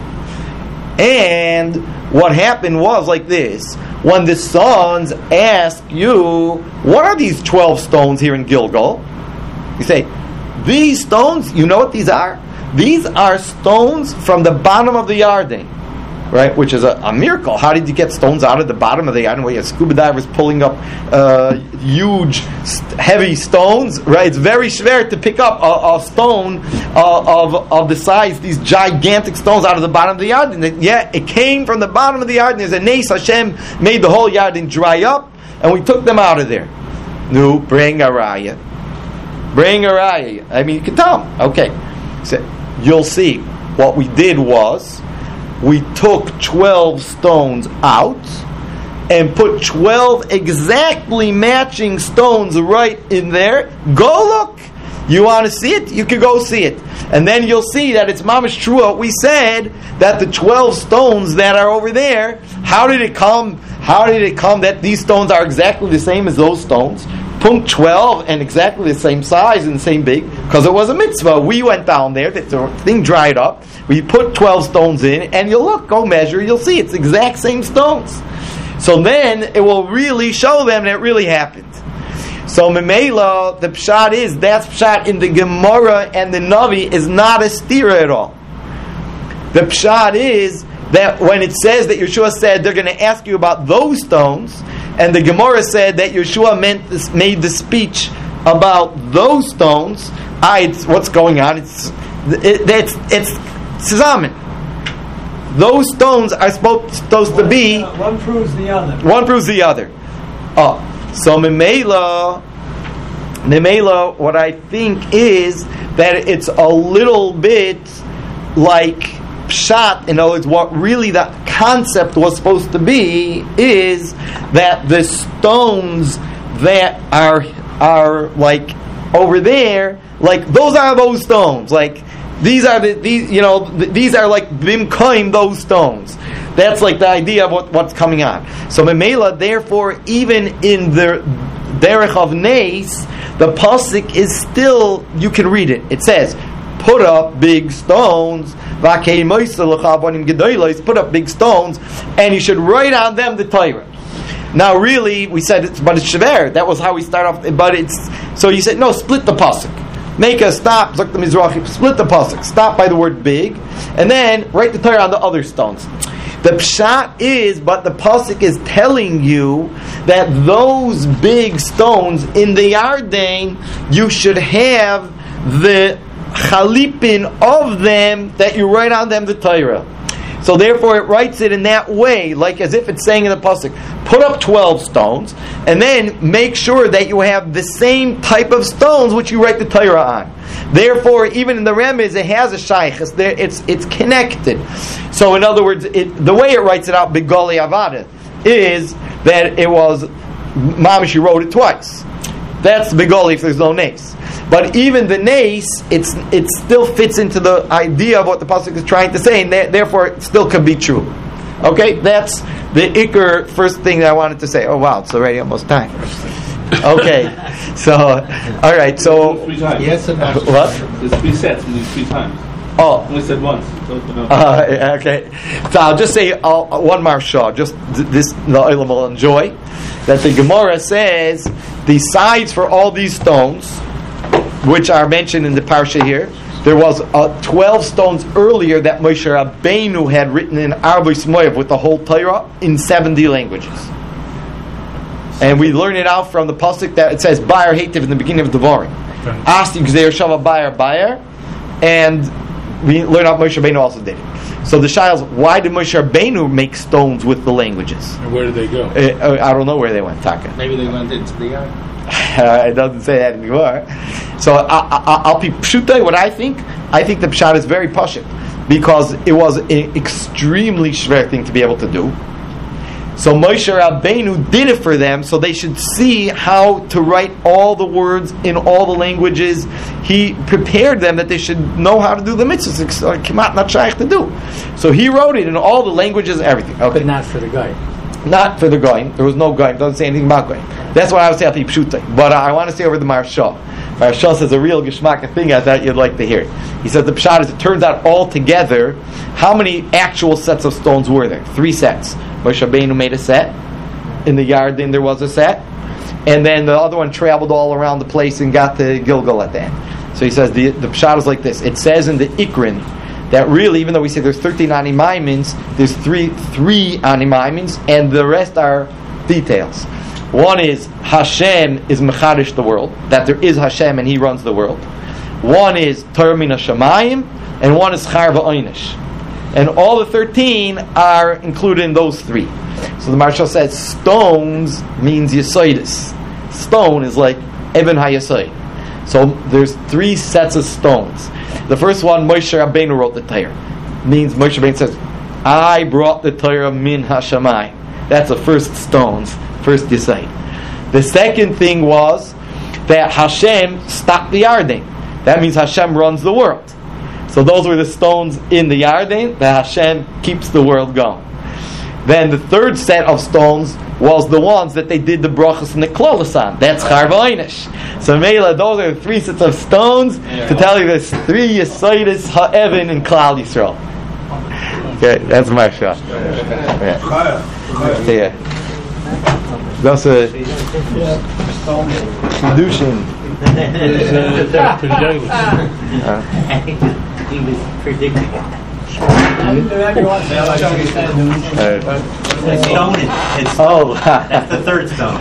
And what happened was like this: when the sons ask you, what are these twelve stones here in Gilgal? You say, these stones, you know what these are? These are stones from the bottom of the Yarden, right? Which is a, a miracle. How did you get stones out of the bottom of the Yarden where you have scuba divers pulling up uh, huge, st- heavy stones, right? It's very schwer to pick up a, a stone uh, of of the size, these gigantic stones out of the bottom of the Yarden. Yeah, it came from the bottom of the Yarden. There's a nes, Hashem made the whole Yarden dry up, and we took them out of there. No, bring a raya. Bring a raya. I mean, you can tell them. Okay. So you'll see. What we did was, we took twelve stones out and put twelve exactly matching stones right in there. Go look. You want to see it? You can go see it. And then you'll see that it's mamash true what we said, that the twelve stones that are over there, how did it come? How did it come that these stones are exactly the same as those stones? Punkt twelve and exactly the same size and the same big, because it was a mitzvah. We went down there, the thing dried up, we put twelve stones in, and you'll look, go measure, you'll see it's exact same stones. So then it will really show them that it really happened. So Memela, the pshat is, that's pshat in the Gemara, and the Navi is not a stira at all. The pshat is that when it says that Yeshua said they're going to ask you about those stones, and the Gemara said that Yeshua meant this, made the speech about those stones, ah, it's, what's going on? It's it, it's it's tzamen. Those stones are supposed, supposed to be uh, one proves the other. One proves the other. Oh, so Memela, Memela, what I think is that it's a little bit like pshat. In other words, what really the concept was supposed to be is that the stones that are are like over there, like those are those stones. Like these are the these you know th- these are like bimkoim those stones. That's like the idea of what, what's coming on. So Memela, therefore, even in the derech of Nes, the pasuk is still, you can read it. It says, put up big stones, put up big stones, and you should write on them the Torah. Now, really, we said, it's, but it's shever. That was how we start off. But it's so you said no. Split the pasuk. Make a stop. Zok the Mizrahi. Split the pasuk. Stop by the word big, and then write the Torah on the other stones. The pshat is, but the pasuk is telling you that those big stones in the Yarden, you should have the chalipin of them, that you write on them the Torah. So therefore it writes it in that way, like as if it's saying in the pasuk, put up twelve stones, and then make sure that you have the same type of stones which you write the Torah on. Therefore, even in the Remez, it has a shaykh. It's, it's it's connected. So in other words, it, the way it writes it out, B'Gali Avada, is that it was Mamish, you wrote it twice. That's B'Gali if there's no nace. But even the nace, it's it still fits into the idea of what the pasuk is trying to say, and th- therefore it still can be true. Okay, that's the ikr first thing that I wanted to say. Oh wow, it's already almost time. Okay, so all right, so Three times. Yes, and no. what? There's three sets, meaning three times. Oh, Only said once. So, no. Uh, okay, so I'll just say uh, one marshal. Just th- this, the Olam will enjoy that the Gemara says the sides for all these stones, which are mentioned in the parsha here. There was uh, twelve stones earlier that Moshe Rabbeinu had written in Arbos Moav with the whole Torah in seventy languages, and we learn it out from the pasuk that it says Bayer Hativ in the beginning of the Devarim. Asti Gzeir Shava Bayer Bayer, and we learn how Moshe Rabbeinu also did it. So the Shai is, why did Moshe Rabbeinu make stones with the languages? And where did they go? Uh, I don't know where they went, Taka. Maybe they went into the yard. Uh, it doesn't say that anymore. So I, I, I'll be pshutai. What I think, I think the pshat is very pashut because it was an extremely schwer thing to be able to do. So Moshe Rabbeinu did it for them, so they should see how to write all the words in all the languages. He prepared them that they should know how to do the mitzvahs. It's uh, kemat not shaykh to do. So he wrote it in all the languages, everything. Okay. But not for the guy. Not for the goyim. There was no goyim. Doesn't say anything about goyim. That's what I would say. I'll be pshutai. But uh, I want to say over the Marshal. Marshal says a real geshmaka thing. I thought you'd like to hear it. He says the pshat is. It turns out all together, how many actual sets of stones were there? Three sets. Moshe Rabbeinu made a set. In the yard, then there was a set, and then the other one traveled all around the place and got to Gilgal at the end. So he says the the pshat is like this. It says in the Ikrin that really, even though we say there's thirteen animaimins, there's three three animaimins, and the rest are details. One is Hashem is mechadish the world, that there is Hashem and He runs the world. One is Torah min hashamayim, and one is Char v'oinish. And all the thirteen are included in those three. So the Marshal says stones means Yesoidis. Stone is like Eben HaYesoid. So there's three sets of stones. The first one, Moshe Rabbeinu wrote the Torah. Means Moshe Rabbeinu says, I brought the Torah min hashamayim. That's the first stones, first Yesoid. The second thing was that Hashem stopped the Yarden. That means Hashem runs the world. So those were the stones in the Yarden that Hashem keeps the world going. Then the third set of stones was the ones that they did the brachas and the klolas on. That's Char v'oinish. So Mela, those are the three sets of stones yeah. to tell you there's three Yesoidis ha'evin in Klal Yisrael. Okay, that's my shot. Yeah. Yeah. That's a Kedushin. He was predicting it. The stone is, it's Oh, that's the third stone.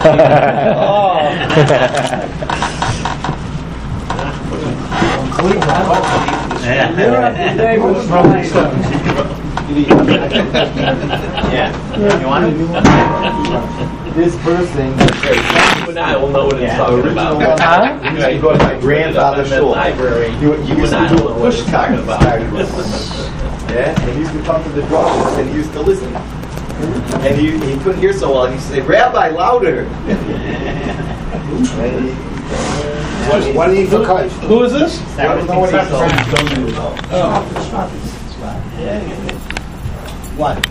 Yeah. You want it? this person. You and I will know what it's Yeah. talking about. Huh? You used to go to my grandfather's library. You, you used to do a push talking talking about. Yeah, and he used to come to the drums and he used to listen. And he, he couldn't hear so well. He used to say, Rabbi, louder. What, what do you for coach? Who is this? That was Nobody the saw. What?